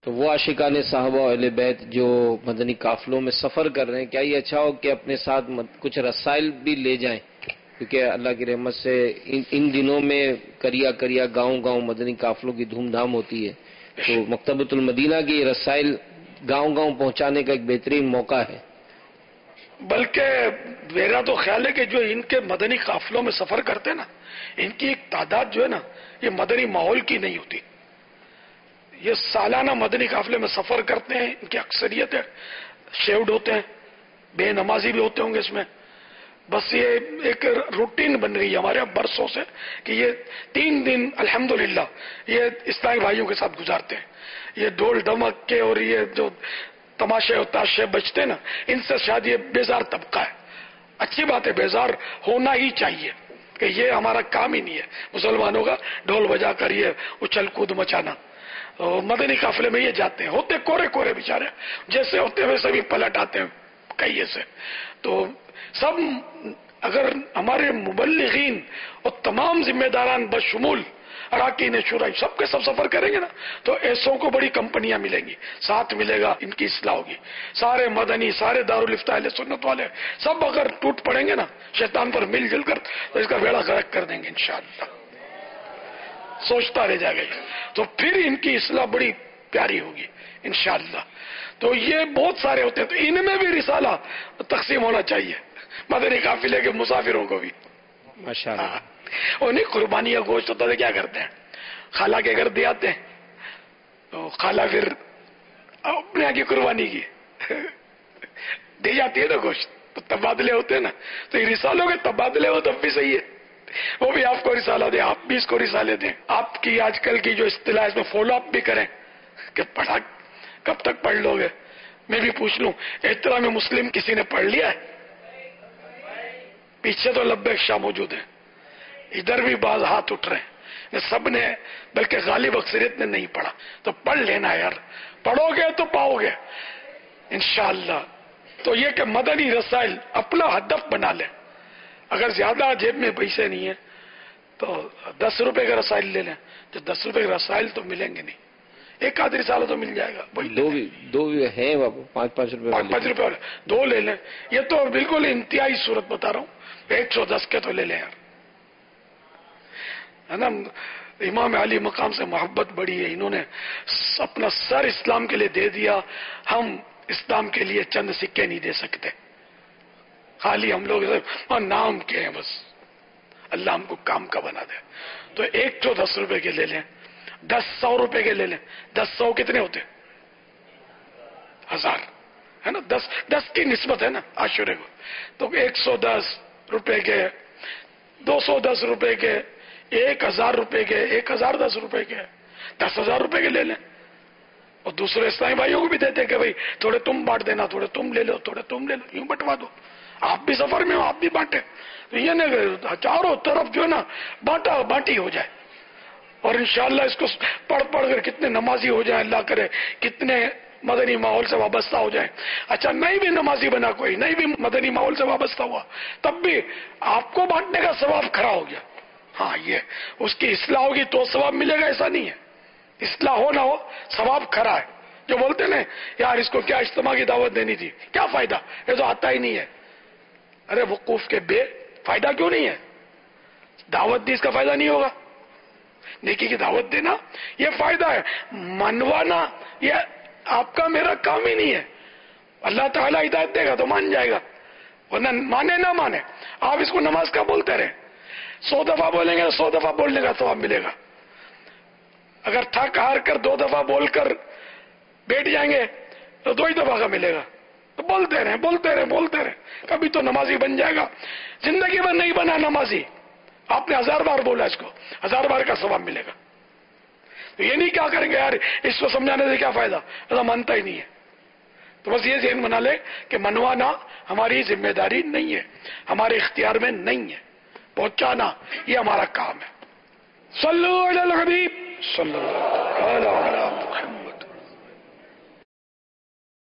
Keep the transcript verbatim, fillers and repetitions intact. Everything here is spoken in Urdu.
تو وہ عاشقان صحابہ و اہل بیت جو مدنی قافلوں میں سفر کر رہے ہیں، کیا یہ اچھا ہو کہ اپنے ساتھ کچھ رسائل بھی لے جائیں؟ کیونکہ اللہ کی رحمت سے ان ان دنوں میں کریا کریا گاؤں گاؤں مدنی قافلوں کی دھوم دھام ہوتی ہے، تو مکتبۃ المدینہ کی رسائل گاؤں گاؤں پہنچانے کا ایک بہترین موقع ہے۔ بلکہ میرا تو خیال ہے کہ جو ان کے مدنی قافلوں میں سفر کرتے ہیں نا، ان کی ایک تعداد جو ہے نا، یہ مدنی ماحول کی نہیں ہوتی۔ یہ سالانہ مدنی قافلے میں سفر کرتے ہیں، ان کی اکثریت ہے شیوڈ ہوتے ہیں، بے نمازی بھی ہوتے ہوں گے اس میں۔ بس یہ ایک روٹین بن رہی ہے ہمارے یہاں برسوں سے کہ یہ تین دن الحمدللہ یہ اسلامی بھائیوں کے ساتھ گزارتے ہیں۔ یہ ڈھول ڈھمک کے اور یہ جو تماشے اور تاشے بجتے نا، ان سے شاید یہ بیزار طبقہ ہے۔ اچھی بات ہے، بیزار ہونا ہی چاہیے کہ یہ ہمارا کام ہی نہیں ہے مسلمانوں کا ڈھول بجا کر یہ اچھل کود مچانا۔ مدنی قافلے میں یہ جاتے ہیں، ہوتے کورے کورے بیچارے، جیسے ہوتے ویسے بھی پلٹ آتے ہیں کئیے سے۔ تو سب اگر ہمارے مبلغین اور تمام ذمہ داران بشمول اراکین شورا سب کے سب سفر کریں گے نا، تو ایسوں کو بڑی کمپنیاں ملیں گی، ساتھ ملے گا، ان کی اصلاح ہوگی۔ سارے مدنی، سارے دارالفتہ اہل سنت والے سب اگر ٹوٹ پڑیں گے نا شیطان پر مل جل کر، تو اس کا بیڑا غرق کر دیں گے انشاءاللہ۔ سوچتا رہ جائے گا یہ، تو پھر ان کی اصلاح بڑی پیاری ہوگی انشاءاللہ۔ تو یہ بہت سارے ہوتے ہیں، تو ان میں بھی رسالہ تقسیم ہونا چاہیے، مدنی قافلے کے مسافروں کو بھی۔ ماشاءاللہ۔ اور نہیں، قربانی کا گوشت ہوتا ہے، کیا کرتے ہیں، خالہ کے گھر دے آتے ہیں، تو خالہ پھر اپنے یہاں کی قربانی کی دے جاتی ہے نا گوشت، تو تبادلے ہوتے ہیں نا، تو یہ رسالوں کے تبادلے ہو تب بھی صحیح ہے، وہ بھی آپ کو رسالہ دیں، آپ بھی اس کو رسالے دیں۔ آپ کی آج کل کی جو اصطلاح ہے اس میں فالو اپ بھی کریں کہ پڑھا کب تک پڑھ لو گے۔ میں بھی پوچھ لوں، احترام مسلم کسی نے پڑھ لیا ہے؟ پیچھے تو لبیک شاہ موجود ہیں، ادھر بھی بعض ہاتھ اٹھ رہے ہیں، سب نے، بلکہ غالب اکثریت نے نہیں پڑھا، تو پڑھ لینا یار، پڑھو گے تو پاؤ گے انشاءاللہ۔ تو یہ کہ مدنی رسائل اپنا ہدف بنا لیں، اگر زیادہ جیب میں پیسے نہیں ہیں تو دس روپے کا رسائل لے لیں، جو دس روپے کے رسائل تو ملیں گے نہیں، ایک آدھ رسالہ تو مل جائے گا، دو بھی دو بھی ہیں بابو، پانچ پانچ روپے پانچ پانچ روپے والے دو لے لیں۔ یہ تو بالکل انتہائی صورت بتا رہا ہوں، ایک سو دس کے تو لے لیں یار، ہے نا۔ امام علی مقام سے محبت بڑی ہے، انہوں نے اپنا سر اسلام کے لیے دے دیا، ہم اسلام کے لیے چند سکے نہیں دے سکتے، خالی ہم لوگ نام کے ہیں بس، اللہ ہم کو کام کا بنا دے۔ تو ایک سو دس روپے کے لے لیں، دس سو روپے کے لے لیں، دس سو کتنے ہوتے؟ ہزار، ہے نا، دس دس کی نسبت ہے نا عاشورے کو، تو ایک سو دس روپے کے، دو سو دس روپے کے، ایک ہزار روپے کے، ایک ہزار دس روپے کے، دس ہزار روپے کے لے لیں، اور دوسرے اسلامی بھائیوں کو بھی دیتے کہ بھائی تھوڑے تم بانٹ دینا، تھوڑے تم لے لو، تھوڑے تم لے لو، یوں بٹوا دو، آپ بھی سفر میں ہو، آپ بھی بانٹے، تو یہ نہیں چاروں طرف جو ہے نا بانٹا بانٹی ہو جائے، اور انشاءاللہ اس کو پڑھ پڑھ کر کتنے نمازی ہو جائیں، اللہ کرے کتنے مدنی ماحول سے وابستہ ہو جائیں۔ اچھا نہیں بھی نمازی بنا کوئی، نہیں بھی مدنی ماحول سے وابستہ ہوا، تب بھی آپ کو بانٹنے کا ثواب کھڑا ہو گیا۔ ہاں، یہ اس کی اصلاح ہوگی تو ثواب ملے گا، ایسا نہیں ہے، اصلاح ہو نہ ہو ثواب کھڑا ہے۔ جو بولتے نا یار اس کو کیا اجتماع کی دعوت دینی تھی، کیا فائدہ، یہ تو آتا ہی نہیں ہے۔ ارے وقوف کے بے فائدہ کیوں نہیں ہے، دعوت دی اس کا فائدہ نہیں ہوگا، نیکی کی دعوت دینا یہ فائدہ ہے، منوانا یہ آپ کا میرا کام ہی نہیں ہے، اللہ تعالیٰ ہدایت دے گا تو مان جائے گا، ورنہ مانے نہ مانے آپ اس کو نماز کا بولتے رہے، سو دفعہ بولیں گے تو سو دفعہ بولنے کا ثواب ملے گا، اگر تھک ہار کر دو دفعہ بول کر بیٹھ جائیں گے تو دو ہی دفعہ کا ملے گا، تو بولتے رہے بولتے رہے بولتے رہے، کبھی تو نمازی بن جائے گا، زندگی بھر نہیں بنا نمازی، آپ نے ہزار بار بولا اس کو، ہزار بار کا ثواب ملے گا، تو یہ نہیں کیا کریں گے یار اس کو سمجھانے سے کیا فائدہ، ایسا مانتا ہی نہیں ہے، تو بس یہ ذہن بنا لے کہ منوانا ہماری ذمہ داری نہیں ہے، ہمارے اختیار میں نہیں ہے، پہنچانا یہ ہمارا کام ہے۔ صلو علی الحبیب صلی اللہ علیہ وسلم۔